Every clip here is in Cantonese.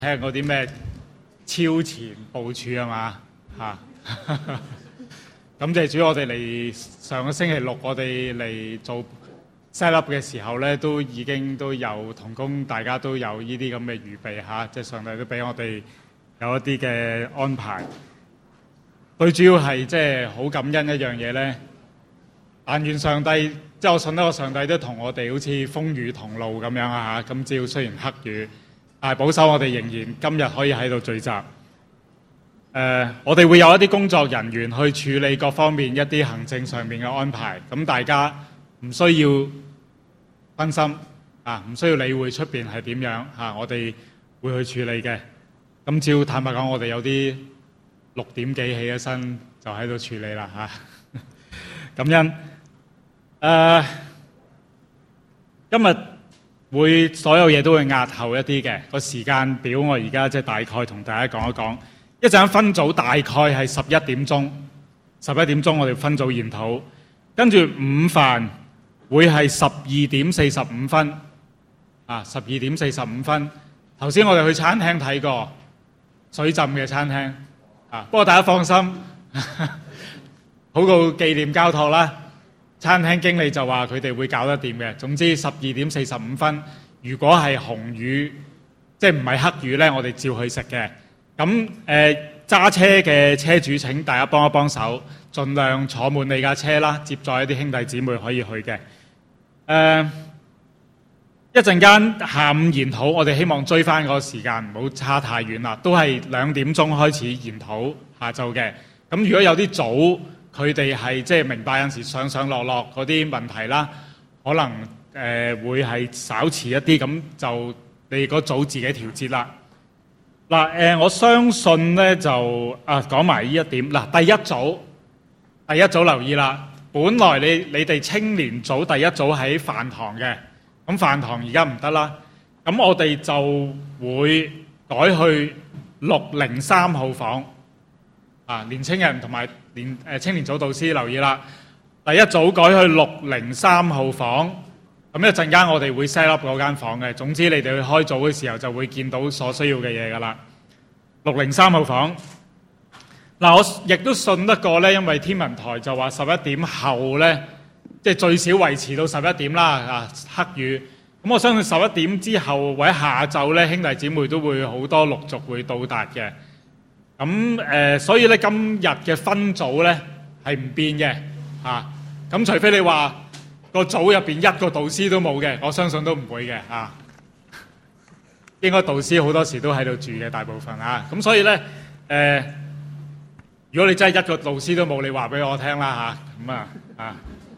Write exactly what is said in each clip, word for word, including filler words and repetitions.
睇下嗰啲咩超前部署係嘛嚇？感謝主，我哋嚟上個星期六，我哋嚟做 set up 嘅時候咧，都已經都有同工，大家都有呢啲咁嘅預備嚇，即係上帝都俾我哋有一啲嘅安排。最主要係即係好感恩一樣嘢咧，但願上帝，即係我信得個上帝都同我哋好似風雨同路咁樣啊嚇。今朝雖然黑雨，但係保守我哋仍然今日可以喺度聚集。誒、呃，我哋會有一啲工作人員去處理各方面一啲行政上面嘅安排，咁大家唔需要分心啊，唔需要理會出邊係點樣嚇，我哋會去處理嘅。今朝坦白講，我哋有啲六點幾起咗身就喺度處理啦嚇。感恩誒、呃，今日會所有嘢都會押後一啲嘅個時間表，我而家即係大概同大家講一講。一陣分組大概係十一點鐘，十一點鐘我哋分組研討，跟住午飯會係十二點四十五分，啊，十二點四十五分。頭先我哋去餐廳睇過水浸嘅餐廳，啊，不過大家放心，好過紀念交託啦。餐廳經理就話佢哋會搞得掂嘅。總之十二點四十五分，如果係紅雨，即係唔係黑雨呢，我哋照去食嘅。咁誒揸車嘅車主請大家幫一幫手，盡量坐滿你架車啦，接載一啲兄弟姊妹可以去嘅。誒、呃、一陣間下午研討，我哋希望追翻個時間，唔好差太遠啦。都係兩點鐘開始研討下晝嘅。咁如果有啲組佢哋係即係明白有陣時上上落落嗰啲問題啦，可能誒、呃、會係稍遲一啲，咁就你嗰組自己調節啦。嗱，誒，我相信咧就啊講埋呢一點。嗱，第一組，第一組留意啦。本來你你哋青年組第一組喺飯堂嘅，咁飯堂而家唔得啦。咁我哋就會改去六零三號房。啊，年青人同埋年誒青年組導師留意啦。第一組改去六零三號房。咁一陣間我哋會 set up 嗰間房嘅，總之你哋去開組嘅時候就會見到所需要嘅嘢噶啦。六零三號房，嗱，我亦都信得過呢，因為天文台就話十一點後呢，即係最少維持到十一點啦。啊，黑雨，咁我相信十一點之後或者下晝呢，兄弟姊妹都會好多陸續會到達嘅。咁誒、呃，所以呢，今日嘅分組呢係唔變嘅嚇。咁、啊、除非你話個組入邊一個導師都冇嘅，我相信都唔會嘅嚇、啊。應該導師好多時都喺度住嘅，大部分啊。咁所以咧，誒、呃，如果你真係一個導師都冇，你話俾我聽啦嚇。咁啊啊，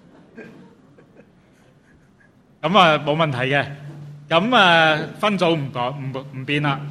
咁啊冇問題嘅。咁啊分組唔改唔唔變啦。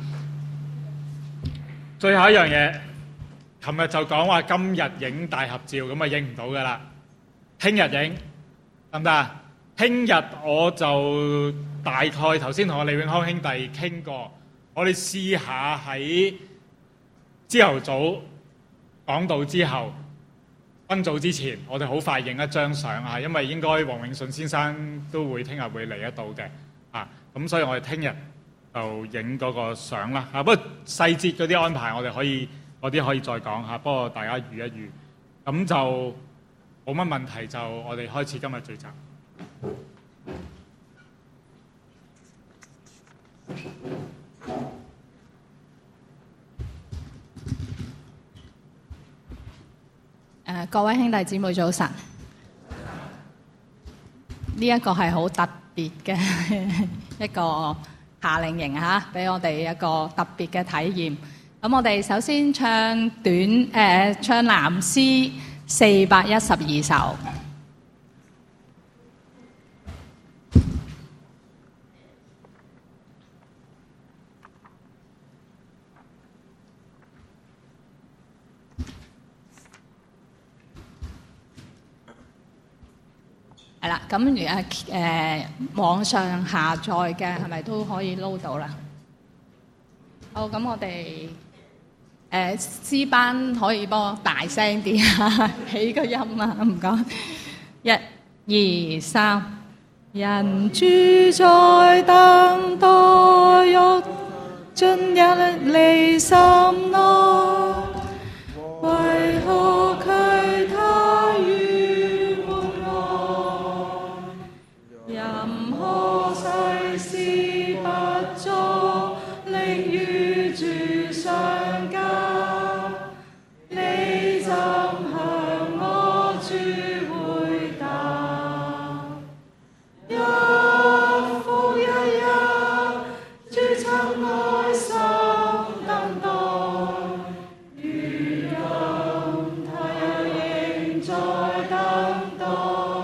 最後一樣嘢，琴日就講話今日影大合照，咁啊影唔到噶啦。聽日影。得唔得啊？聽日我就大概頭先同我李永康兄弟傾過，我哋試下喺朝頭早講道之後分組之前，我哋好快影一張相啊！因為應該黃永順先生都會聽日會嚟得到嘅啊，咁所以我哋聽日就影嗰個相啦啊。不過細節嗰啲安排我哋可以嗰啲可以再講下，不過大家預一預，咁就冇乜問題，就我哋開始今日聚集。 誒，各位兄弟姊妹早晨。呢一個係好特別嘅一個夏令營嚇，俾我哋一個特別嘅體驗。咁我哋首先唱短誒、呃、唱藍詩四百一十二首。係啦，咁誒誒網上下載嘅係咪都可以撈到啦？好，咁我哋誒詩班可以幫我大聲啲啊，起個音啊，唔該。一、二、三，人住在等待， 進入你心內，為何卻他於門外？任何世事不足，力與主相交，你怎向我主回答？一復一日，主曾愛心等待，如今他又仍在等待。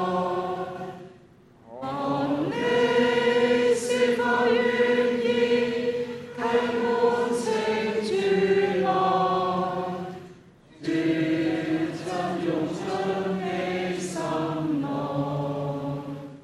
看你是否願意替滿情主愛，主曾用進你心內。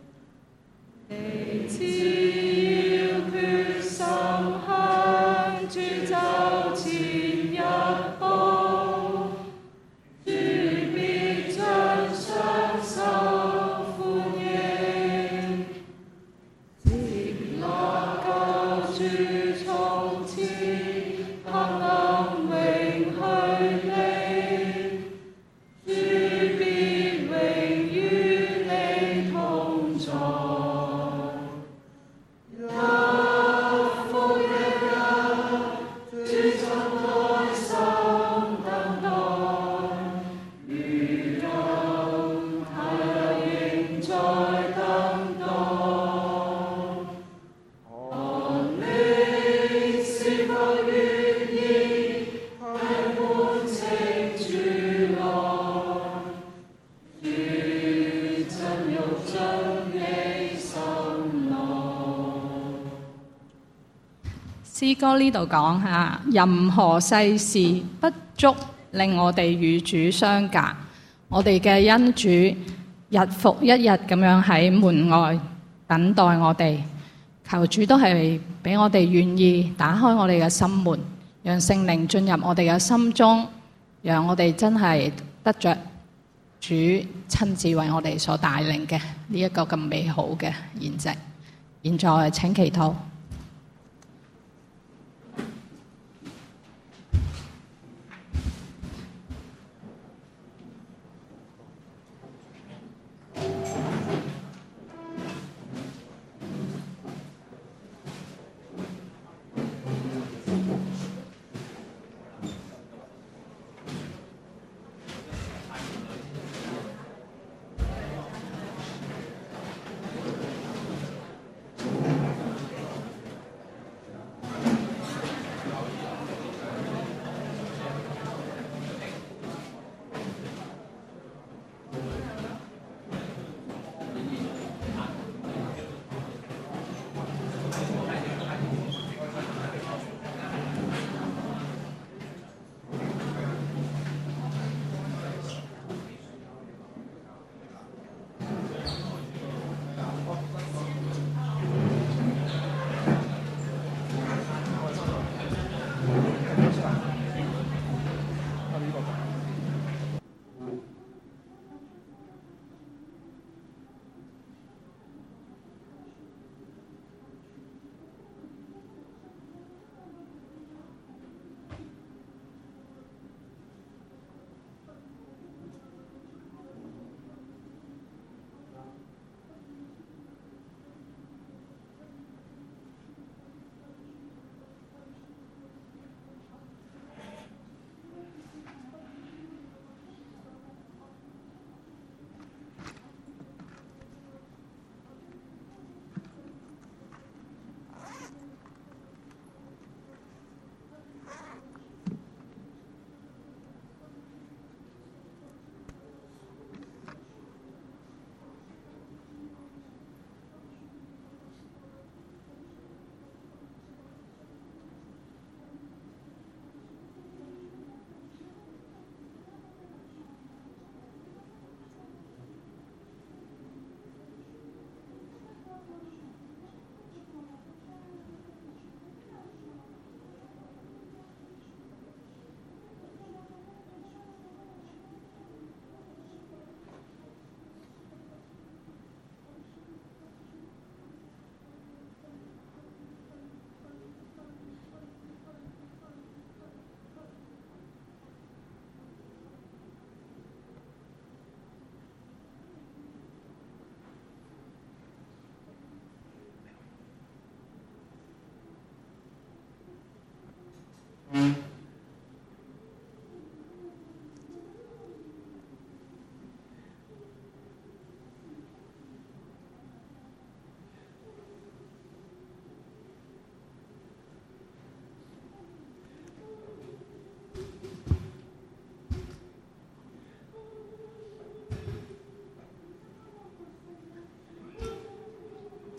你只要決心向主走前一步，主必將雙手歡迎，接納救主從此黑暗永去離，主必永與你同在。一復一日，主曾愛心等待，如今他又仍在等待。看你是否願意替滿情主愛，主曾用進你心內。詩歌呢度講下，任何世事不足令我哋與主相隔，我哋嘅恩主日復一日咁樣喺門外等待我哋，求主都係俾我哋願意打開我哋嘅心門，讓聖靈進入我哋嘅心中，讓我哋真係得着主親自為我哋所帶領嘅呢一個咁美好嘅筵席。現在請祈禱。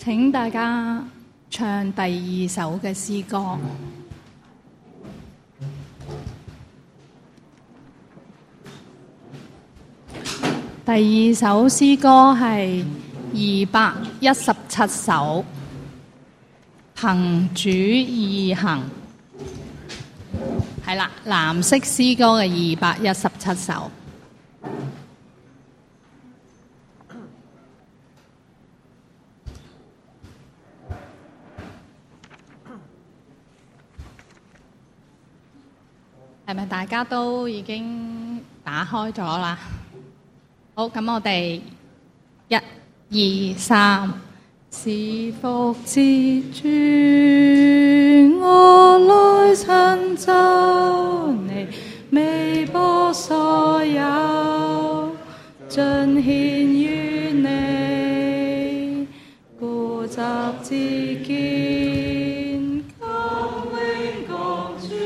請大家唱第二首嘅詩歌。第二首詩歌係二百一十七首，憑主意行。係啦，藍色詩歌嘅二百一十七首。係咪大家都已經打開咗啦？好，咁我哋一、二、三，是服之主，我來尋找你，微薄所有，盡獻於你，固執自堅，今永共主。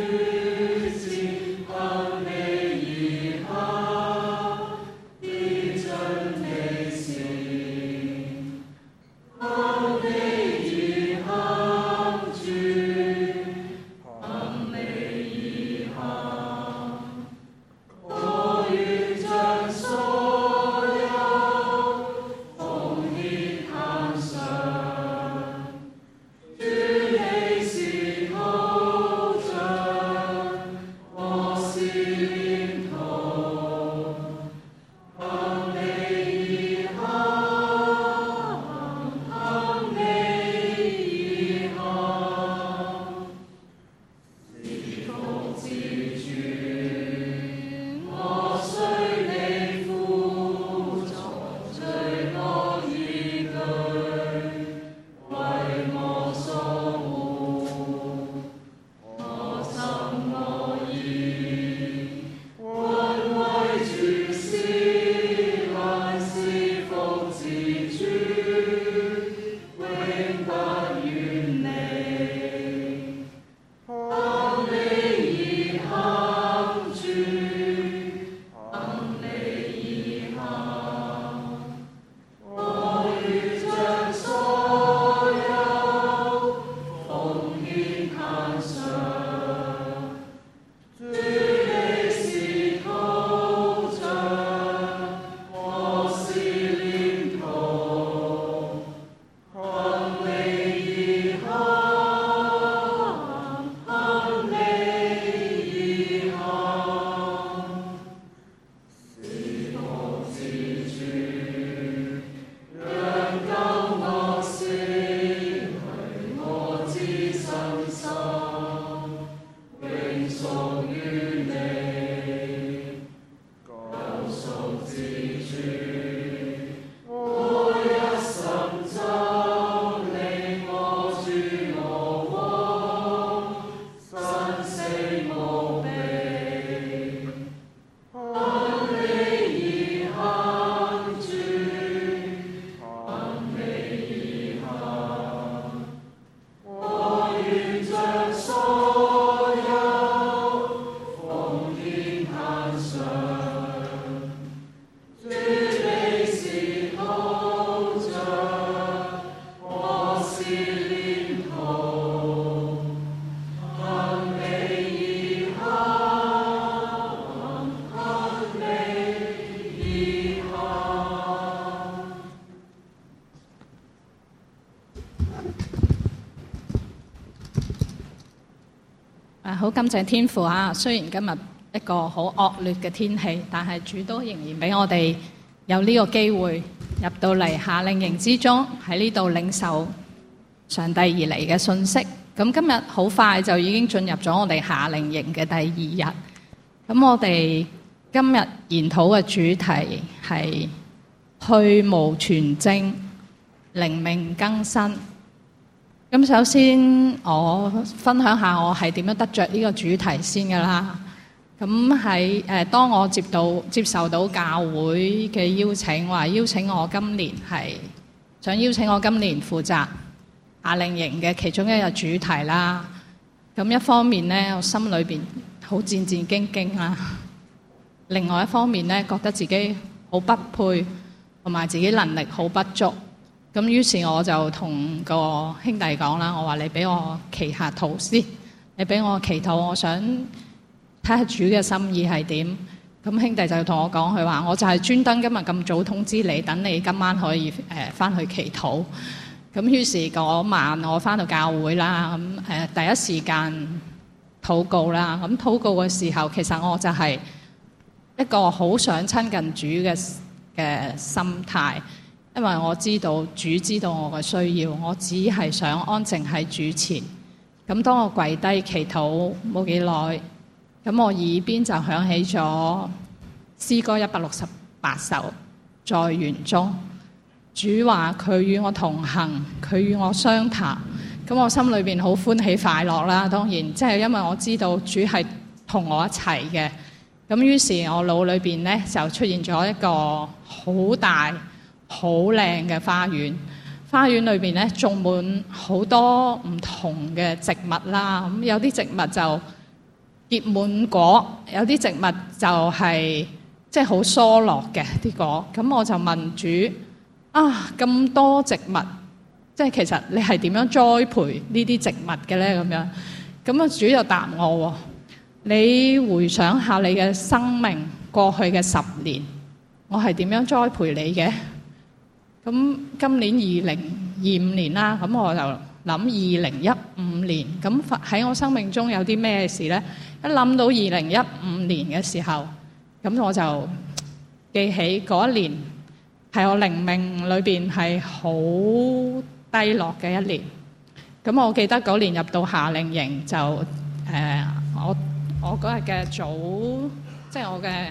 好感謝天父啊！雖然今日一個好惡劣嘅天氣，但係主都仍然俾我哋有呢個機會入到嚟夏令營之中，喺呢度領受上帝而嚟嘅信息。咁今日好快就已經進入咗我哋夏令營嘅第二日。咁我哋今日研討嘅主題係去蕪存菁，靈命更新。咁首先我分享下我係點樣得着呢個主題先㗎啦。咁喺誒當我接到接受到教會嘅邀請，話邀請我今年係想邀請我今年負責夏令營嘅其中一個主題啦。咁一方面呢，我心裏邊好戰戰兢兢啦；另外一方面呢，覺得自己好不配，同埋自己能力好不足。 咁於是我就同個兄弟講啦，我話你俾我祈下禱先，你俾我祈禱，我想睇下主嘅心意係點。咁兄弟就同我講，佢話我就係專登今日咁早通知你，等你今晚可以誒翻去祈禱。咁於是嗰晚我翻到教會啦，咁誒第一時間禱告啦。咁禱告嘅時候，其實我就係一個好想親近主嘅嘅心態，因為我知道主知道我嘅需要，我只係想安靜喺主前。咁當我跪低祈禱冇幾耐，咁我耳邊就響起咗詩歌一百六十八首，在園中。主話佢與我同行，佢與我相談。咁我心裏邊好歡喜快樂啦。當然，即係因為我知道主係同我一齊嘅。咁於是，我腦裏邊咧就出現咗一個好大、好靚嘅花園。花園裏邊咧種滿好多唔同嘅植物啦。咁有啲植物就結滿果，有啲植物就係即係好疏落嘅啲果。咁我就問主啊，咁多植物，即係其實你係點樣栽培呢啲植物嘅咧？咁樣咁啊，主就答我喎。你回想下你嘅生命過去嘅十年，我係點樣栽培你嘅？咁今年二零二五年啦，咁我就諗二零一五年，咁喺我生命中有啲咩事呢？一諗到二零一五年嘅時候，咁我就記起嗰一年係我靈命裏邊係好低落嘅一年。咁我記得嗰年入到夏令營就誒、呃，我我嗰日嘅組，即係我嘅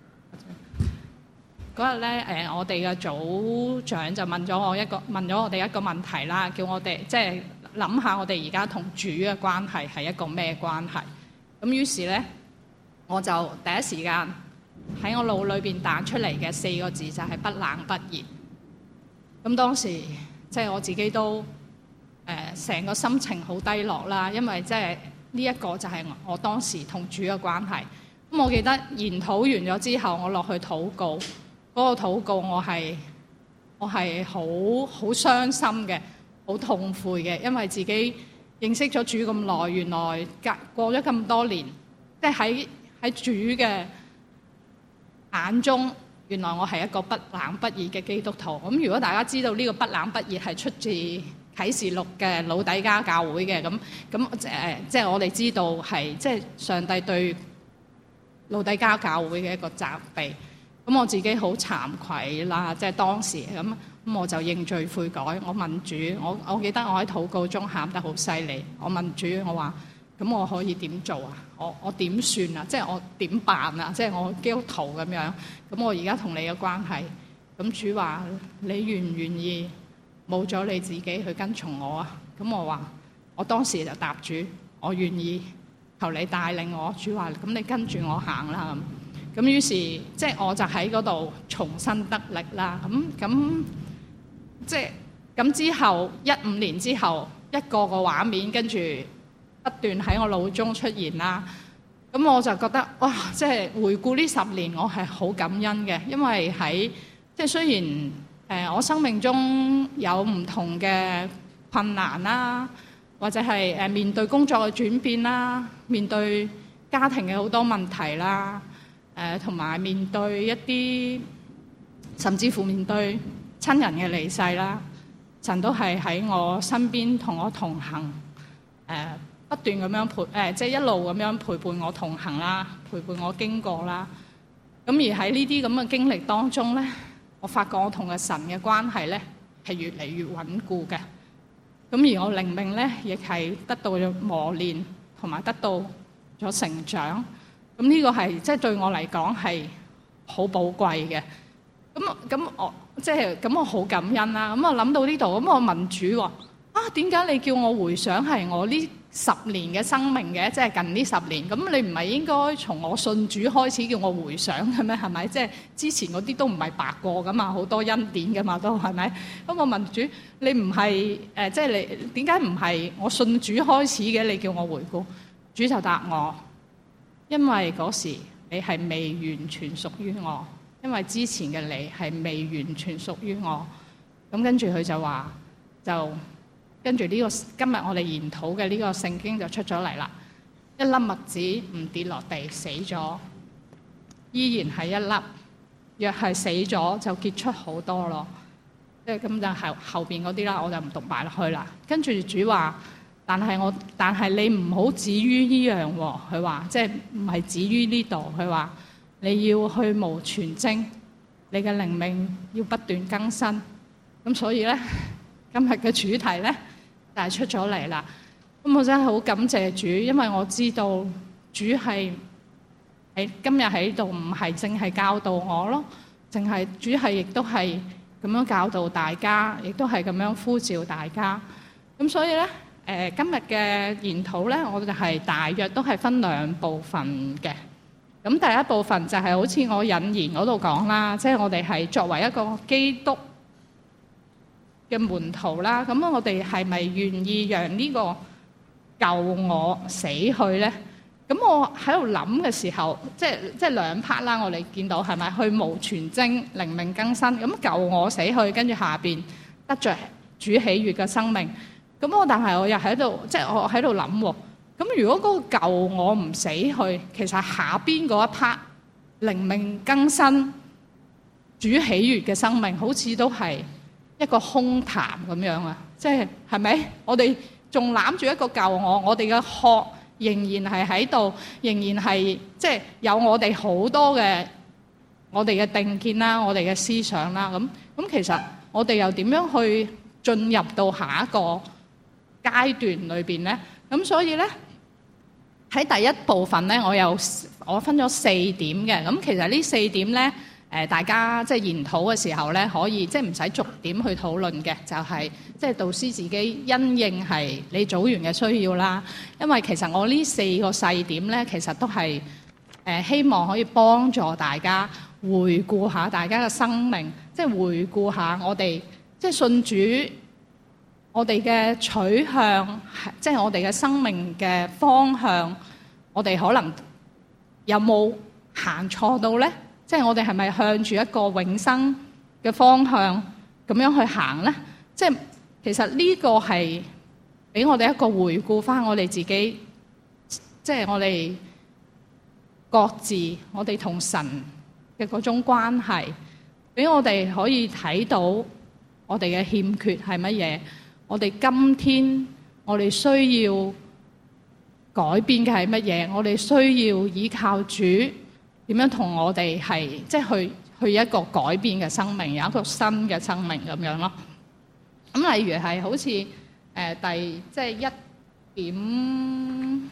嗰日咧誒，我哋嘅組長就問咗我一個問咗我哋一個問題啦，叫我哋即係諗下我哋而家同主嘅關係係一個咩關係？咁於是咧，我就第一時間喺我腦裏邊彈出嚟嘅四個字就係不冷不熱。咁當時即係我自己都誒成個心情好低落啦，因為即係呢一個就係我當時同主嘅關係。咁我記得研討完咗之後，我落去禱告，嗰個禱告我係我係好好傷心嘅，好痛悔嘅，因為自己認識咗主咁耐，原來隔過咗咁多年，即係喺喺主嘅眼中，原來我係一個不冷不熱嘅基督徒。咁如果大家知道呢個不冷不熱係出自啟示錄嘅老底嘉教會嘅，咁咁誒，即係我哋知道係即係上帝對老底嘉教會嘅一個責備。咁我自己好慚愧啦，即係當時咁咁我就認罪悔改。我問主，我我記得我喺禱告中喊得好犀利。我問主，我話咁我可以點做啊？我我點算啊？即係我點辦啊？即係我基督徒咁樣。咁我而家同你嘅關係，咁主話你願唔願意冇咗你自己去跟從我啊？咁我話我當時就答主，我願意，求你帶領我。主話咁你跟住我行啦咁。咁於是即係我就喺嗰度重新得力啦。咁咁即係咁之後一五年之後，一個個畫面跟住不斷喺我腦中出現啦。咁我就覺得哇！即係回顧呢十年，我係好感恩嘅，因為喺即係雖然誒、呃、我生命中有唔同嘅困難啦，或者係誒面對工作嘅轉變啦，面對家庭嘅好多問題啦。誒同埋面對一啲，甚至乎面對親人嘅離世啦，神都係喺我身邊同我同行，誒、呃、不斷咁樣陪誒、呃，即係一路咁樣陪伴我同行啦，陪伴我經過啦。咁而喺呢啲咁嘅經歷當中咧，我發覺我同嘅神嘅關係咧係越嚟越穩固嘅。咁而我靈命咧亦係得到咗磨練，同埋得到咗成長。咁呢個係即係對我嚟講係好寶貴嘅。咁咁我即係咁我好感恩啦。咁我諗到呢度，咁我問主話：啊，點解你叫我回想係我呢十年嘅生命嘅？即係近呢十年。咁你唔係應該從我信主開始叫我回想嘅咩？係咪？即係之前嗰啲都唔係白過噶嘛，好多恩典噶嘛，都係咪？咁我問主：你唔係誒？即係你點解唔係我信主開始嘅？你叫我回顧，主就答我。因為嗰時你係未完全屬於我，因為之前嘅你係未完全屬於我。 咁跟住佢就話，就跟住呢個今日我哋研討嘅呢個聖經就出咗嚟啦。一粒麥子唔跌落地死咗，依然係一粒；若係死咗，就結出好多咯。即係咁就後後邊嗰啲啦，我就唔讀埋落去啦。跟住主話，但係我但係你唔好止於呢樣喎。佢話即係唔係止於呢度。佢話你要去無全精，你嘅靈命要不斷更新。咁所以咧，今日嘅主題咧就係出咗嚟啦。咁我真係好感謝主，因為我知道主係喺今日喺度，唔係淨係教導我咯，淨係主係亦都係咁樣教導大家，亦都係咁樣呼召大家。咁所以咧，誒今日嘅研討咧，我就係大約都係分兩部分嘅。咁第一部分就係好似我引言嗰度講啦，即係我哋係作為一個基督嘅門徒啦，咁我哋係咪願意讓呢個舊我死去咧？咁我喺度諗嘅時候，即係即係兩 part 啦。我哋見到係咪去無全精、靈命更新？咁舊我死去，跟住下邊得着主喜悅嘅生命。咁我但係我又喺度，即係我喺度諗喎。咁如果嗰個舊我唔死去，其實下邊嗰一 part 靈命更新、主喜悅嘅生命，好似都係一個空談咁樣啊！即係係咪？我哋仲攬住一個舊我，我哋嘅殼仍然係喺度，仍然係即係有我哋好多嘅我哋嘅定見啦，我哋嘅思想啦。咁咁其實我哋又點樣去進入到下一個階段裏邊咧？咁所以咧喺第一部分咧，我有我分咗四點嘅。咁其實呢四點咧，誒大家即係研討嘅時候咧，可以即係唔使逐點去討論嘅，就係即係導師自己因應係你組員嘅需要啦。因為其實我呢四個細點咧，其實都係誒希望可以幫助大家回顧下大家嘅生命，即係回顧下我哋即係信主，我哋嘅取向，即係我哋嘅生命嘅方向，我哋可能有冇行錯到咧？即係我哋係咪向住一個永生嘅方向咁樣去行咧？即係其實呢個係俾我哋一個回顧翻我哋自己，即係我哋各自我哋同神嘅嗰種關係，俾我哋可以睇到我哋嘅欠缺係乜嘢，我哋今天我哋需要改變嘅係乜嘢，我哋需要依靠主。點樣同我哋係即係去去一個改變嘅生命，有一個新嘅生命咁樣咯。咁例如係好似誒、呃、第即係一點，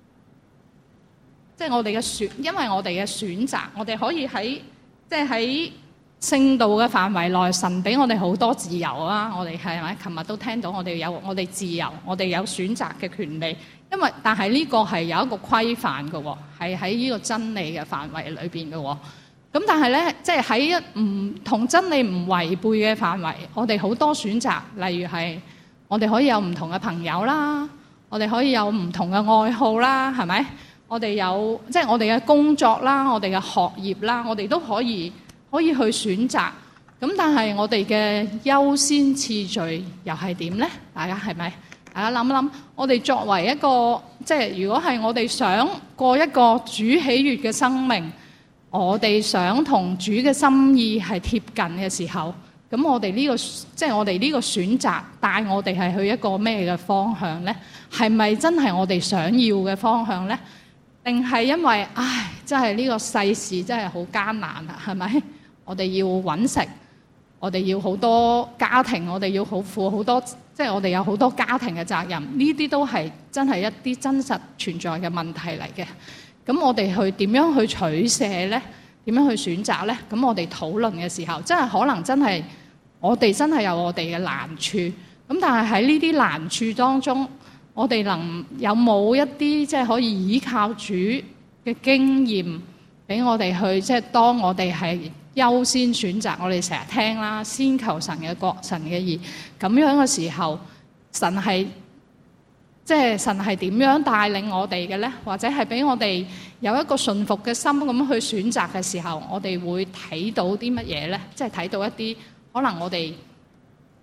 即係我哋嘅選，因為我哋嘅選擇，我哋可以喺即係喺聖道嘅範圍內，神俾我哋好多自由啊！我哋係咪？琴日都聽到我哋有我哋自由，我哋有選擇嘅權利。因為但係呢個係有一個規範嘅喎，係喺呢個真理嘅範圍裏邊嘅喎。咁但係咧，即係喺一唔同真理唔違背嘅範圍，我哋好多選擇。例如係我哋可以有唔同嘅朋友啦，我哋可以有唔同嘅愛好啦，係咪？我哋有即係我哋嘅工作啦，我哋嘅學業啦，我哋都可以可以去選擇。咁但係我哋嘅優先次序又係點咧？大家係咪？大家諗一諗，我哋作為一個即係如果係我哋想過一個主喜悅嘅生命，我哋想同主嘅心意係貼近嘅時候，咁我哋呢個即係我哋呢個選擇帶我哋係去一個咩嘅方向咧？係咪真係我哋想要嘅方向咧？定係因為唉，真係呢個世事真係好艱難啊？係咪？我哋要揾食，我哋要好多家庭，我哋要好負好多。即係我哋有好多家庭嘅責任，呢啲都係真係一啲真實存在嘅問題嚟嘅。咁我哋去點樣去取捨呢？點樣去選擇呢？咁我哋討論嘅時候，真係可能真係我哋真係有我哋嘅難處。咁但係喺呢啲難處當中，我哋能有冇一啲即係可以依靠主嘅經驗，俾我哋去即係當我哋係優先選擇，我哋成日聽啦，先求神嘅國、神嘅義，咁樣嘅時候，神係即係神係點樣帶領我哋嘅咧？或者係俾我哋有一個順服嘅心咁去選擇嘅時候，我哋會睇到啲乜嘢咧？即係睇到一啲可能我哋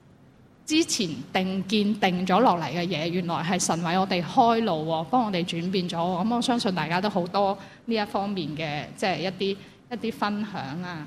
之前定見定咗落嚟嘅嘢，原來係神為我哋開路喎，幫我哋轉變咗。咁我相信大家都好多呢一方面嘅，即係一啲一啲分享啊。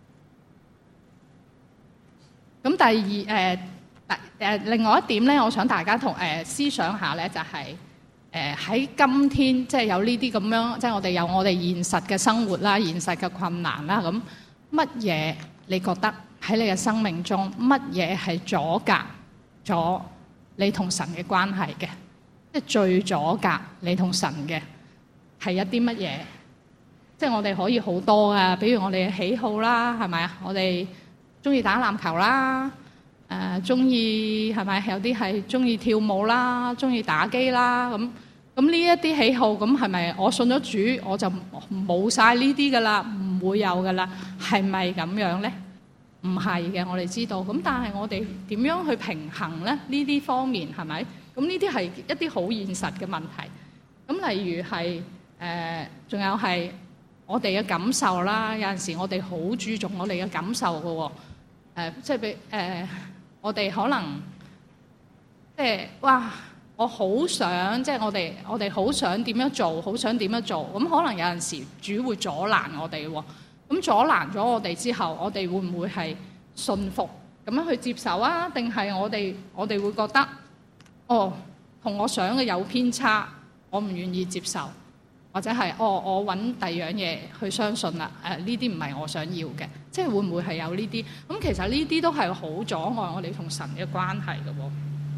咁第二誒誒、呃、另外一點咧，我想大家同誒、呃、思想下咧，就係誒喺今天即係有呢啲咁樣，即係我哋有我哋現實嘅生活啦、現實嘅困難啦。咁乜嘢你覺得喺你嘅生命中，乜嘢係阻隔咗你同神嘅關係嘅？即係最阻隔你同神嘅係一啲乜嘢？即係我哋可以好多啊，比如我哋嘅喜好啦，係咪啊？我哋中意打籃球啦，誒中意係咪？有啲係中意跳舞啦，中意打機啦，咁咁呢一啲喜好，咁係咪我信咗主我就冇晒呢啲噶啦，唔會有噶啦？係咪咁樣咧？唔係嘅，我哋知道。咁但係我哋點樣去平衡咧？呢啲方面係咪？咁呢啲係一啲好現實嘅問題。咁例如係誒，仲有係我哋嘅感受啦。有陣時我哋好注重我哋嘅感受嘅喎。誒，即係俾誒，我哋可能即係哇，我好想即係我哋我哋好想點樣做，好想點樣做。咁可能有陣時主會阻攔我哋喎。咁阻攔咗我哋之後，我哋會唔會係信服咁樣去接受啊？定係我哋我哋會覺得哦，同我想嘅有偏差，我唔願意接受，或者係哦，我揾第二樣嘢去相信啦。誒，呢啲唔係我想要嘅，即係會唔會係有呢啲？咁其實呢啲都係好阻礙我哋同神嘅關係嘅喎。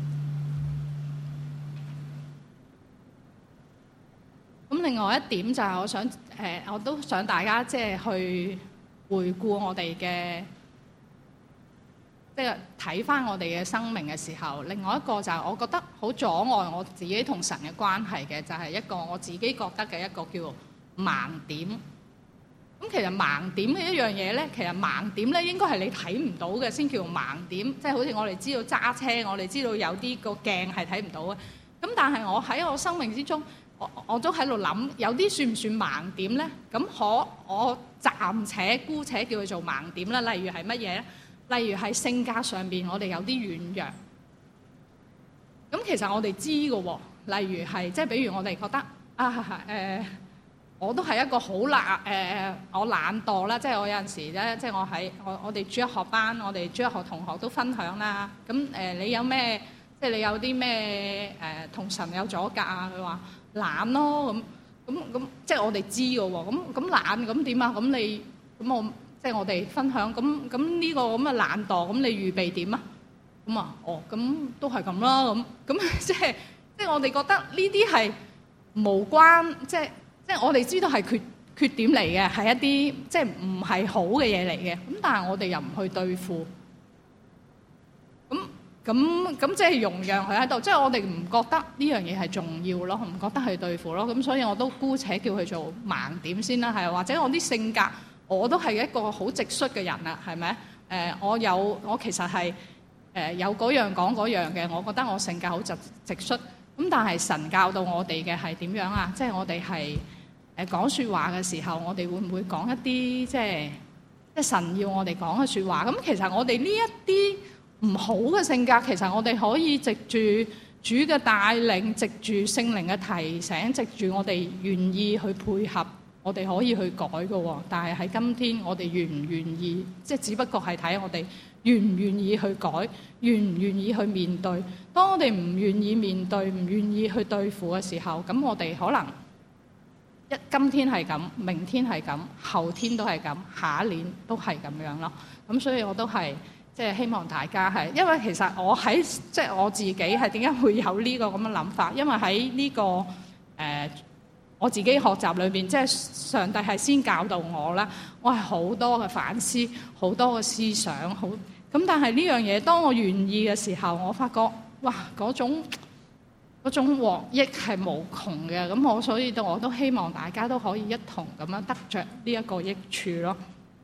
咁另外一點就係我想誒、呃，我都想大家即係去回顧我哋嘅，即係睇翻我哋嘅生命嘅時候。另外一個就係我覺得好阻礙我自己同神嘅關係嘅，就係、是、一個我自己覺得嘅一個叫盲點。咁其實盲點嘅一樣嘢咧，其實盲點咧應該係你睇唔到嘅先叫盲點，即係好似我哋知道揸車，我哋知道有啲個鏡係睇唔到嘅。咁但係我喺我生命之中，我我都喺度諗，有啲算唔算盲點咧？咁可我暫且姑且叫佢做盲點啦。例如係乜嘢咧？例如係性格上邊，我哋有啲軟弱。咁其實我哋知嘅喎。例如係即係，比如我哋覺得啊誒、呃，我都係一個好懶誒，我懶惰啦。即係我有陣時咧，即係我喺我我哋主日學班，我哋主日學同學都分享啦。咁誒、呃，你有咩即係你有啲咩誒同神有阻隔啊？佢話懶咯，咁咁咁，即係我哋知嘅喎。咁咁懶咁點啊？咁你咁我即係我哋分享。咁咁呢個咁嘅懶惰，咁你預備點啊？咁啊，哦，咁都係咁啦。咁咁即係即係我哋覺得呢啲係無關，即係即係我哋知道係缺缺點嚟嘅，係一啲即係唔係好嘅嘢嚟嘅。咁但係我哋又唔去對付。咁咁咁即係容讓佢喺度，即係我哋唔覺得呢樣嘢係重要咯，唔覺得去對付咯。咁所以我都姑且叫佢做盲點先啦，係或者我啲性格我都係一個好直率嘅人啊，係咪？誒、呃，我有我其實係誒、呃、有嗰樣講嗰樣嘅，我覺得我性格好直直率。咁但係神教導我哋嘅係點樣啊？即係我哋係誒講説話嘅時候，我哋會唔會講一啲即係即係神要我哋講嘅説話？咁其實我哋呢一啲唔好嘅性格，其實我哋可以藉住主嘅帶領，藉住聖靈嘅提醒，藉住我哋願意去配合，我哋可以去改嘅。但係喺今天，我哋願唔願意？即係只不過係睇我哋願唔願意去改，願唔願意去面對。當我哋唔願意面對，唔願意去對付嘅時候，咁我哋可能一今天係咁，明天係咁，後天都係咁，下一年都係咁樣咯。咁所以我都係即係希望大家係，因為其實我喺即係我自己係點解會有呢個咁嘅諗法？因為喺呢個誒、呃、我自己學習裏邊，即係上帝係先教導我啦，我係好多嘅反思，好多嘅思想，好咁。但係呢樣嘢，當我願意嘅時候，我發覺哇，嗰種嗰種獲益係無窮嘅。咁我所以都我都希望大家都可以一同咁樣得着呢一個益處咯。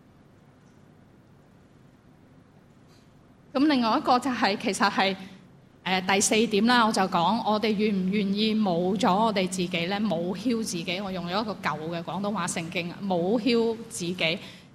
咁另外一個就係、是、其實係誒、呃、第四點啦，我就講我哋願唔願意冇咗我哋自己咧，冇囂自己。我用咗一個舊嘅廣東話聖經，冇囂自己。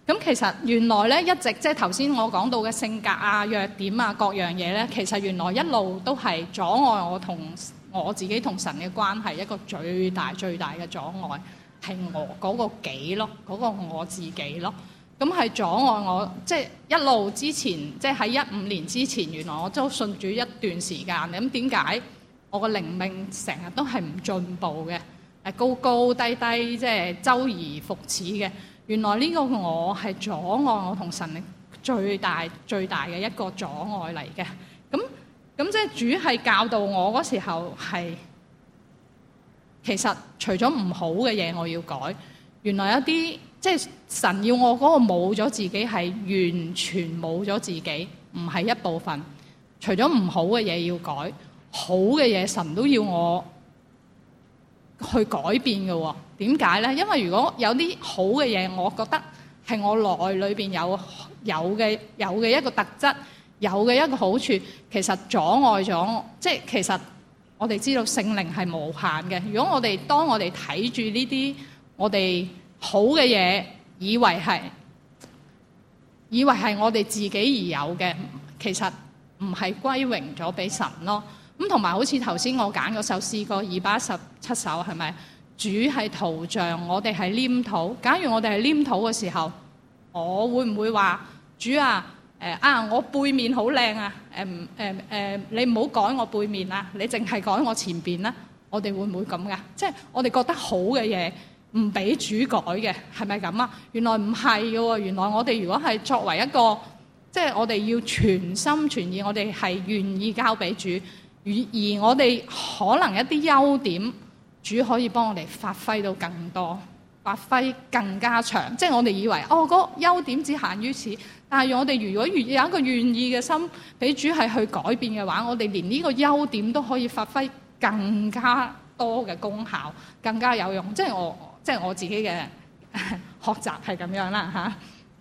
咁其實原來咧一直即係頭先我講到嘅性格啊、弱點啊各樣嘢咧，其實原來一路都係阻礙我同我自己同神嘅關係一個最大最大嘅阻礙，係我嗰個己咯，嗰個我自己咯。咁係阻礙我，即係一路之前，即係喺一五年之前，原來我都信主一段時間。咁點解我個靈命成日都係唔進步嘅？誒高高低低，即係周而復始嘅。原來呢個我係阻礙我同神最大最大嘅一個阻礙嚟嘅。咁咁即係主係教導我嗰時候係，其實除咗唔好嘅嘢我要改，原來有啲即係神要我嗰個冇咗自己係完全冇咗自己，唔係一部分。除咗唔好嘅嘢要改，好嘅嘢神都要我去改變嘅喎。點解呢？因為如果有啲好嘅嘢，我覺得係我內裏邊有有嘅有嘅一個特質，有嘅一個好處，其實阻礙咗。即係其實我哋知道聖靈係無限嘅。如果我哋當我哋睇住呢啲我哋好嘅嘢，以為係以為係我哋自己而有嘅，其實唔係歸榮咗俾神咯。咁同埋好似頭先我揀嗰首詩歌二百一十七首，係咪？主係陶像，我哋係黏土。假如我哋係黏土嘅時候，我會唔會話主啊？誒、呃、啊！我背面好靚啊！誒誒誒，你唔好改我背面啊！你淨係改我前邊啦。我哋會唔會咁噶？即係我哋覺得好嘅嘢唔俾主改嘅，係咪咁啊？原來唔係嘅喎。原來我哋如果係作為一個，即係我哋要全心全意，我哋係願意交俾主，而而我哋可能一啲優點，主可以幫我哋發揮到更多，發揮更加長。即係我哋以為哦，嗰個優點只限於此，但係我哋如果有一個願意嘅心，俾主係去改變嘅話，我哋連呢個優點都可以發揮更加多嘅功效，更加有用。即係我即係我自己嘅學習係咁樣啦嚇。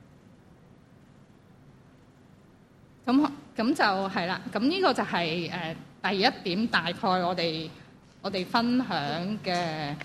咁咁就係啦。咁呢個就係誒第一點，大概我哋。我哋分享嘅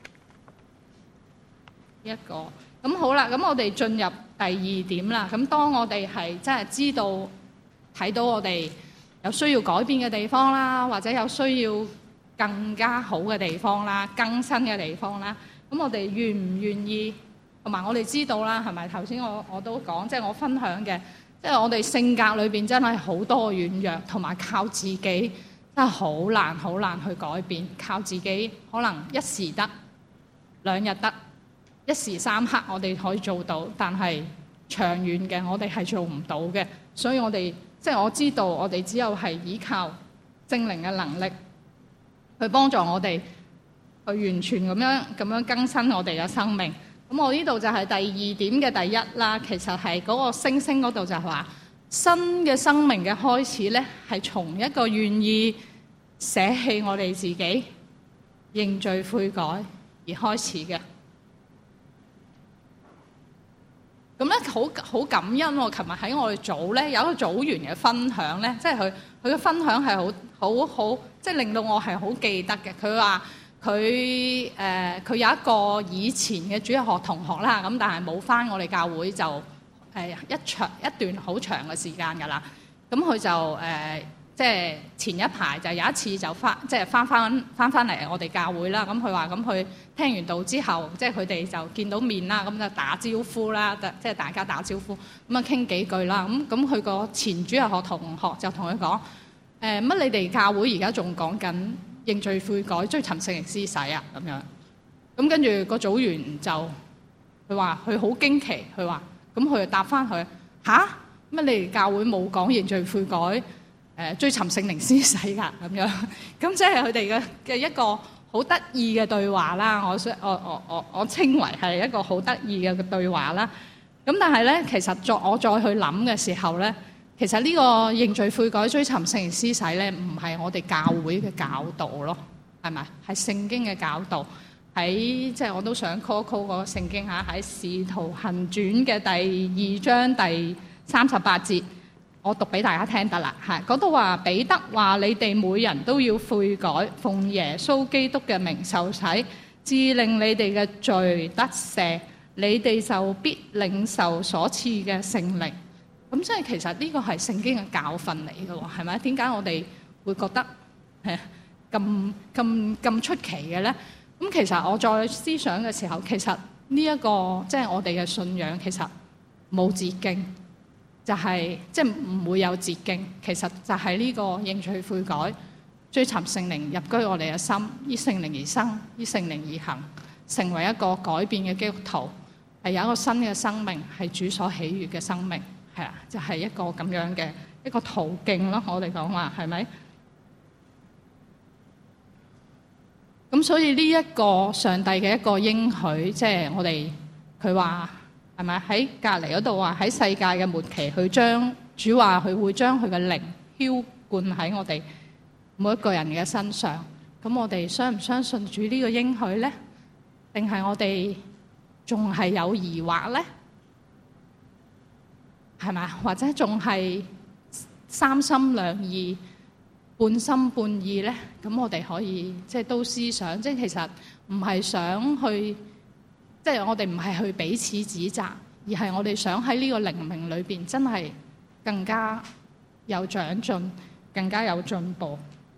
一個，咁好啦，咁我哋進入第二點啦。咁當我哋係真係知道睇到我哋有需要改變嘅地方啦，或者有需要更加好嘅地方啦、更新嘅地方啦，咁我哋願唔願意？同埋我哋知道啦，係咪頭先我我都講，即係我分享嘅，即係我哋性格裏邊真係好多軟弱，同埋靠自己。真係好難好難去改變，靠自己可能一時得，兩日得，一時三刻我哋可以做到，但係長遠嘅我哋係做唔到嘅。所以我哋即係我知道，我哋只有係依靠聖靈嘅能力去幫助我哋，去完全咁樣咁樣更新我哋嘅生命。咁我呢度就係第二點嘅第一啦。其實係嗰個星星嗰度就係話，新嘅生命嘅開始呢，係從一個願意捨棄我哋自己、認罪悔改而開始嘅。咁咧好好感恩喎！琴日喺我哋組咧有一個組員嘅分享咧，即係佢佢嘅分享係好好好，即係令到我係好記得嘅。佢話佢誒佢有一個以前嘅主日學同學啦，咁但係冇返我哋教會就誒一長一段好長嘅時間㗎啦。咁佢就誒。呃即係前一排就有一次就翻，即係翻翻翻翻嚟我哋教會啦。咁佢話咁佢聽完道之後，即係佢哋就見到面啦，咁就打招呼啦，即係大家打招呼，咁啊傾幾句啦。咁咁佢個前主日學同學就同佢講：誒乜你哋教會而家仲講緊認罪悔改、追尋聖靈施洗啊？咁樣。咁跟住個組員就佢話佢好驚奇，佢話咁佢就答翻佢：吓？乜你哋教會冇講認罪悔改？誒追尋聖靈施洗㗎咁樣，咁即係佢哋嘅嘅一個好得意嘅對話啦。我想我我我我稱為係一個好得意嘅對話啦。咁但係咧，其實再我再去諗嘅時候咧，其實呢個認罪悔改、追尋聖靈施洗咧，唔係我哋教會嘅教導咯，係咪？係聖經嘅教導。喺即係我都想 call call 個聖經嚇，喺《使徒行傳》嘅第二章第三十八節。我讀俾大家聽得啦，係嗰度話彼得話：你哋每人都要悔改，奉耶穌基督嘅名受洗，致令你哋嘅罪得赦， 你哋就必領受所賜嘅聖靈。咁即係其實呢個係聖經嘅教訓嚟嘅喎，係咪？點解我哋會覺得誒咁咁咁出奇嘅咧？咁其實我再思想嘅時候，其實呢一個即係我哋嘅信仰，其實冇捷徑，就係即係唔會有捷徑。其實就係呢個認罪悔改，追尋聖靈入居我哋嘅心，依聖靈而生，依聖靈而行，成為一個改變嘅基督徒，係有一個新嘅生命，係主所喜悅嘅生命，係啦，就係一個咁樣嘅一個途徑咯。我哋講話係咪？咁所以呢一個上帝嘅一個應許，即係我哋佢話係咪喺隔離嗰度話喺世界嘅末期，佢將主話佢會將佢嘅靈澆灌喺我哋每一個人嘅身上。咁我哋相唔相信主呢個應許咧？定係我哋仲係有疑惑咧？係咪？或者仲係三心兩意、半心半意咧？咁我哋可以即係都思想，即係其實唔係想去，即係我哋唔係去彼此指責，而係我哋想喺呢個靈命裏邊真係更加有長進，更加有進步。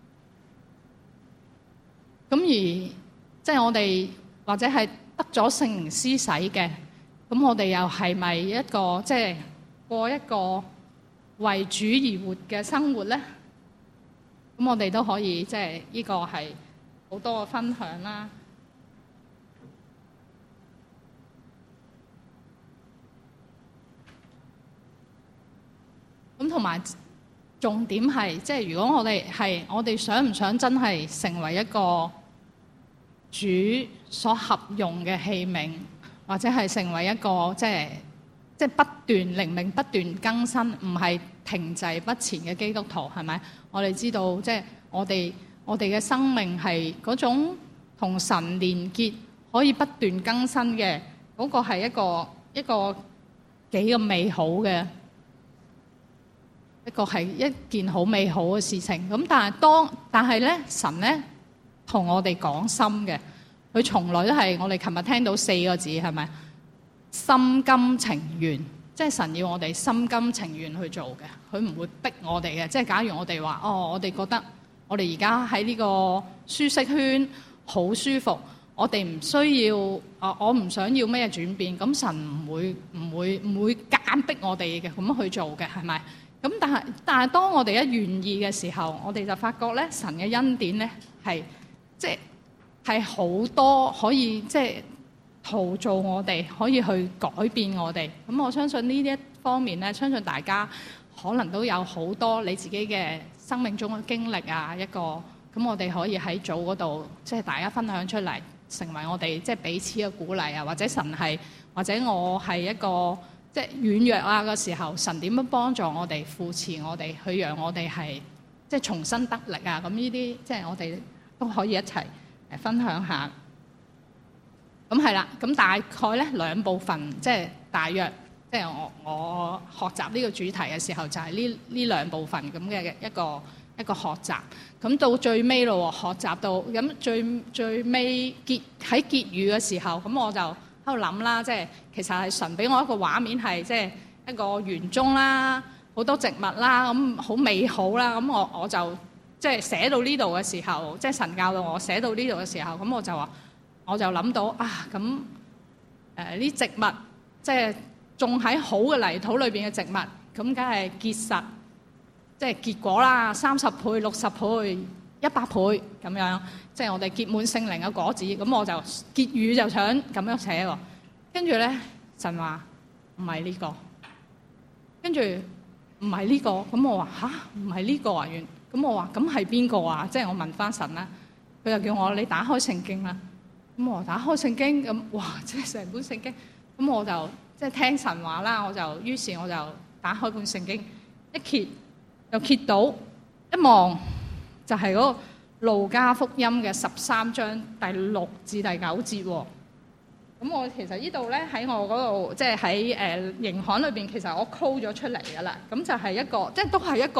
咁而即係我哋或者係得咗聖靈施洗嘅，咁我哋又係咪一個即係過一個為主而活嘅生活咧？咁我哋都可以即係呢個係好多嘅分享啦。咁同埋重點係，即係如果我哋係我哋想唔想真係成為一個主所合用嘅器皿，或者係成為一個即係即係不斷靈命不斷更新，唔係停滯不前嘅基督徒，係咪？我哋知道即係我哋我哋嘅生命係嗰種同神連結，可以不斷更新嘅嗰個係一個一個幾咁美好嘅一個係一件好美好嘅事情。咁但係當但係咧，神咧同我哋講心嘅，佢從來都係我哋琴日聽到四個字，係咪？心甘情願，即係神要我哋心甘情願去做嘅，佢唔會逼我哋嘅。即係假如我哋話哦，我哋覺得我哋而家喺呢個舒適圈好舒服，我哋唔需要啊，我唔想要咩轉變，咁神唔會唔會唔會夾硬逼我哋嘅咁去做嘅，係咪？咁但係但係當我哋一願意嘅時候，我哋就發覺咧，神嘅恩典咧係即係係好多可以即係陶造我哋，可以去改變我哋。咁我相信呢一方面咧，相信大家可能都有好多你自己嘅生命中嘅經歷啊，一個咁我哋可以喺組嗰度即係大家分享出嚟，成為我哋即係彼此嘅鼓勵啊，或者神係或者我係一個即係軟弱啊嘅時候，神點樣幫助我哋、扶持我哋，去讓我哋係即係重新得力啊！咁呢啲即係我哋都可以一齊誒分享下。咁係啦，咁大概咧兩部分，即係大約，即係我我學習呢個主題嘅時候，就係呢呢兩部分咁嘅一個一個學習。咁到最尾咯，學習到咁最最尾結喺結語嘅時候，咁我就喺度諗啦，即係其實係神俾我一個畫面，係即係一個園中啦，好多植物啦，咁好美好啦。咁我我就即係寫到呢度嘅時候，即係神教到我寫到呢度嘅時候，咁我就話。我就諗到啊，咁誒呢植物即係種喺好嘅泥土裏邊嘅植物，咁梗係結實，即係結果啦，三十倍、六十倍、一百倍咁樣，即係我哋結滿聖靈嘅果子。咁我就結語就想咁樣寫喎。跟住咧，神話唔係呢個，跟住唔係呢個，咁我話吓，唔係呢個啊，原咁我話咁係邊個啊？即係我問翻神啦，佢就叫我你打開聖經啦。咁我打開聖經，咁哇，即係成本聖經。咁我就即係聽神話啦，我就於是我就打開本聖經，一揭又揭到一望，就係嗰個路加福音嘅十三章第六至第九節喎。咁我其實呢度咧喺我嗰度，即係喺誒營刊裏邊，其實我 call 咗出嚟噶啦。咁就係一個，即係都係一個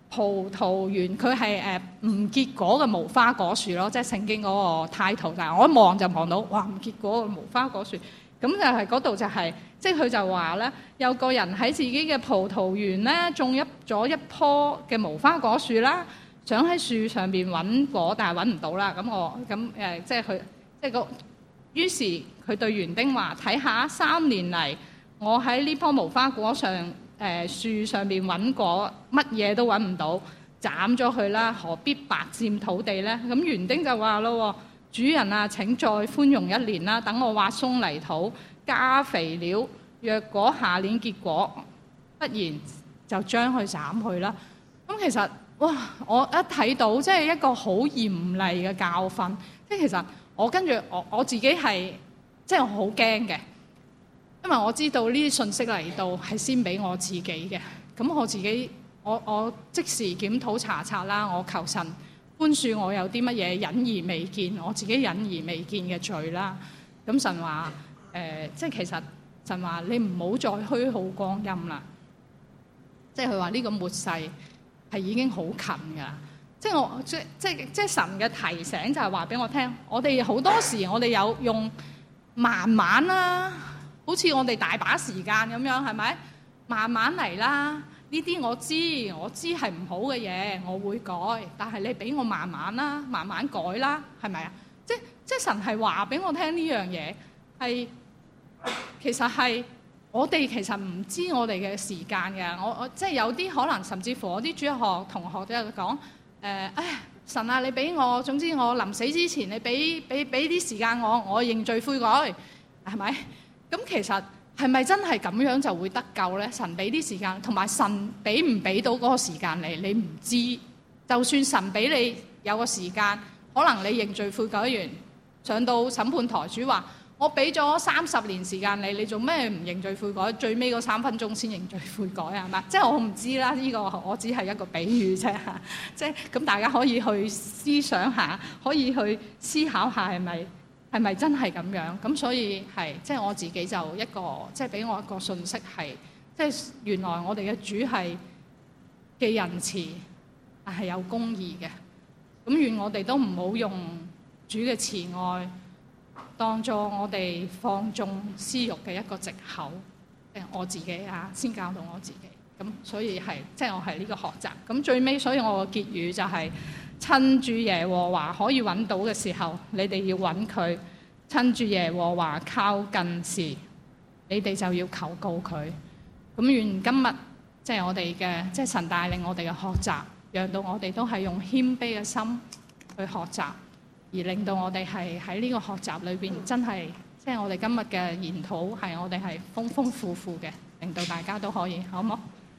葡萄園，佢係誒唔結果嘅無花果樹咯，即係聖經嗰個 title。但係我一望就望到，哇！唔結果嘅無花果樹，咁就係嗰度就係、是，即係佢就話咧，有個人喺自己嘅葡萄園咧種一咗一棵嘅無花果樹啦，想喺樹上邊揾果，但係揾唔到啦。咁我咁誒、呃，即係佢即係個，於是佢對園丁話：睇下三年嚟，我喺呢棵無花果上誒、呃、樹上邊揾果，乜嘢都揾唔到，斬咗佢啦，何必白佔土地咧？咁園丁就話咯：主人啊，請再寬容一年啦，等我挖鬆泥土，加肥料。若果下年結果，不然就將佢斬去啦。咁其實哇，我一睇到即係一個好嚴厲嘅教訓。即係其實我跟住我我自己係即係好驚嘅，因為我知道呢啲信息嚟到係先俾我自己嘅。咁我自己我我即時檢討查冊啦，我求神寬恕我有啲乜嘢隱而未見，我自己隱而未見嘅罪啦。咁神話誒、呃，即係其實。神話你唔好再虛耗光陰啦，即係佢話呢個末世係已經好近㗎。即係我即即即神嘅提醒就係話俾我聽，我哋好多時我哋有用慢慢啦，好似我哋大把時間咁樣，係咪？慢慢嚟啦，呢啲我知，我知係唔好嘅嘢，我會改。但係你俾我慢慢啦，慢慢改啦，係咪啊？即即神係話俾我聽呢樣嘢係。其實係我哋其實唔知我哋嘅時間嘅，我我即係有啲可能甚至乎我啲主學同學都有講誒，唉神啊，你俾我，總之我臨死之前你俾俾俾啲時間我，我認罪悔改，係咪？咁其實係咪真係咁樣就會得救咧？神俾啲時間，同埋神俾唔俾到嗰個時間你，你唔知。就算神俾你有個時間，可能你認罪悔改完，上到審判台，主話。我俾咗三十年時間你，你做咩唔認罪悔改？最尾嗰三分鐘先認罪悔改啊？係咪？即係我唔知啦，呢個我只係一個比喻啫。即係咁，大家可以去思想下，可以去思考下係咪係咪真係咁樣？咁所以係即係我自己就一個即係俾我一個信息係，即係原來我哋嘅主係既仁慈，但係有公義嘅。咁願我哋都唔好用主嘅慈愛當作我哋放縱私慾嘅一個藉口。誒，我自己啊，先教導我自己。咁所以係即係我係呢個學習。咁最尾，所以我個結語就係、是：趁住耶和華可以揾到嘅時候，你哋要揾佢；趁住耶和華靠近時，你哋就要求告佢。咁願今日即係我哋嘅，即係神帶領我哋嘅學習，讓到我哋都係用謙卑嘅心去學習。而令到我哋係喺呢個學習裏邊，真係即係我哋今日嘅研討係我哋係豐豐富富嘅，令到大家都可以，好唔好？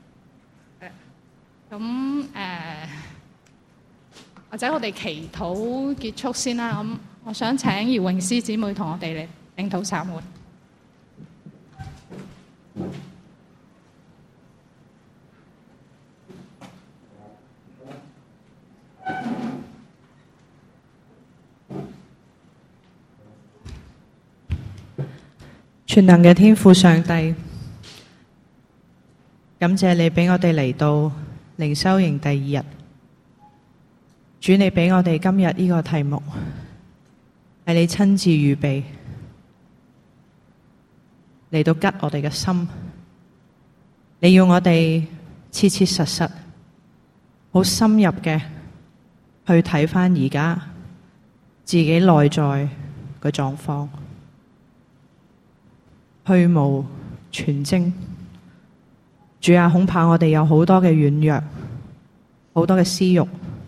咁誒、呃，或者我哋祈禱結束先啦。咁我想請姚詠詩姊妹同我哋嚟領禱撒滿。 全能嘅天父上帝，感謝你俾我哋嚟到靈修營第二日。主，你俾我哋今日呢個題目係你親自預備嚟到吉我哋嘅心。你要我哋切切實實好深入嘅去睇返而家自己內在嘅狀況，虛無全精。主啊，恐怕我哋有好多嘅軟弱，好多嘅私慾。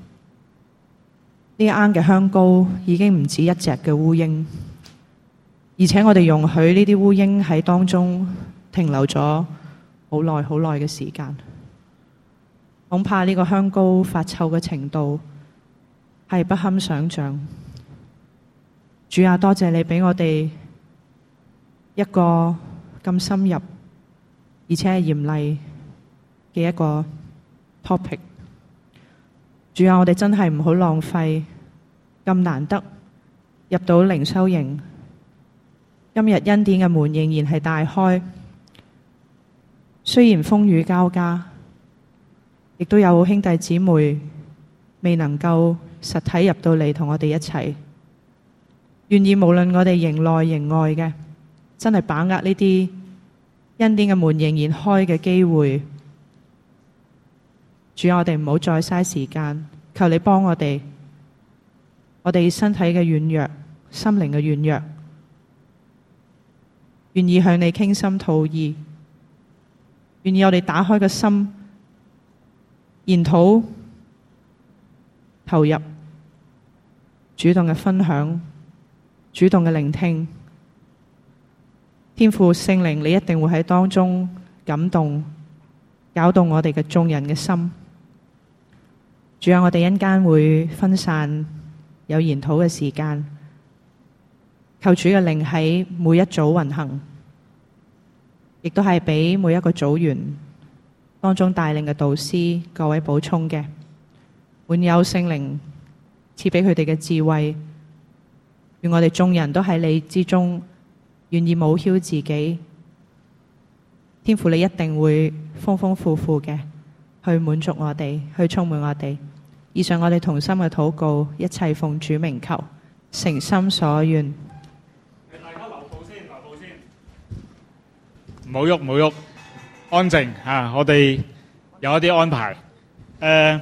呢罌嘅香膏已經唔止一隻嘅烏蠅，而且我哋容許呢啲烏蠅喺當中停留咗好耐好耐嘅時間。恐怕呢個香膏發臭嘅程度係不堪想象。主啊，多謝你俾我哋一個咁深入而且係嚴厲嘅一個 topic。主啊，我哋真係唔好浪費咁難得入到靈修營，今日恩典嘅門仍然係大開，雖然風雨交加， 亦都有兄弟姊妹未能夠實體入到嚟同我哋一齊，願意無論我哋營內營外嘅，真係把握呢啲恩典嘅門仍然開嘅機會。主啊，我哋唔好再嘥時間，求你幫我哋，我哋身體嘅軟弱，心靈嘅軟弱，願意向你傾心吐意，願意我哋打開個心，研討投入，主動嘅分享，主動嘅聆聽。天父聖靈，你一定會喺當中感動，搞動我哋嘅眾人嘅心。主啊，我哋一陣間會分散有研討嘅時間，求主嘅靈喺每一組運行，亦都係俾每一個組員當中帶領嘅導師各位補充嘅，滿有聖靈賜俾佢哋嘅智慧，願我哋眾人都喺你之中，願意冇囂自己。天父，你一定會豐豐富富嘅去滿足我哋，去充滿我哋。以上我哋同心嘅禱告，一切奉主名求，誠心所願。 大家留步先，留步先，唔好喐，唔好喐，安靜啊！我哋有一啲安排。誒，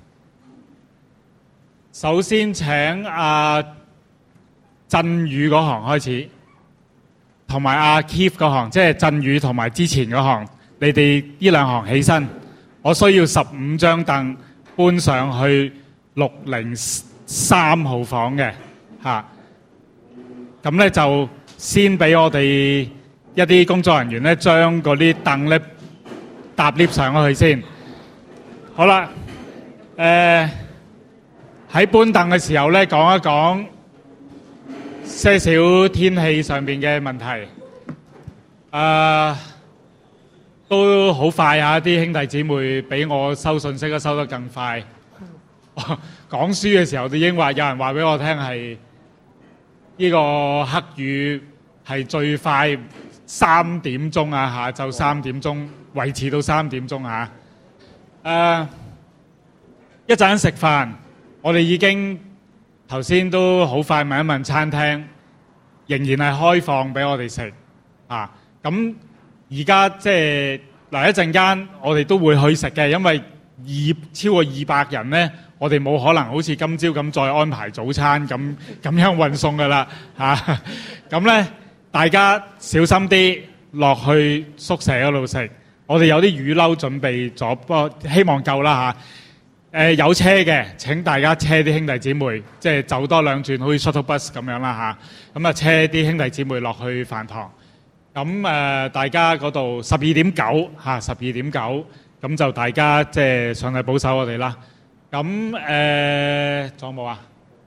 首先請阿振宇嗰行開始，同埋阿 Keith 嗰行，即係振宇同埋之前嗰行，你哋呢兩行起身。我需要十五張凳搬上去六零三號房嘅嚇。咁咧就先俾我哋一啲工作人員咧，將嗰啲凳咧搭 lift 上去先。好啦，誒喺搬凳嘅時候咧，講一講些少天氣上邊嘅問題。誒都好快啊！啲兄弟姊妹比我收信息都收得更快。講書嘅時候都已經話有人話俾我聽係呢個黑雨係最快三點鐘啊，下晝三點鐘維持到三點鐘啊。誒一陣食飯，我哋已經頭先都好快問一問餐廳，仍然係開放俾我哋食啊。咁而家即係嗱，一陣間我哋都會去食嘅，因為二超過二百人呢，我哋冇可能好似今朝咁再安排早餐咁咁樣運送噶啦嚇。咁呢，大家小心啲落去宿舍嗰度食。我哋有啲雨褸準備咗，不過希望夠啦嚇。誒有車嘅請大家車啲兄弟姊妹，即係走多兩轉，好似 shuttle bus 咁樣啦嚇。咁啊車啲兄弟姊妹落去飯堂。咁誒、呃，大家嗰度十二點九嚇，十二點九，咁就大家即係上帝保守我哋啦。咁誒，仲有冇啊？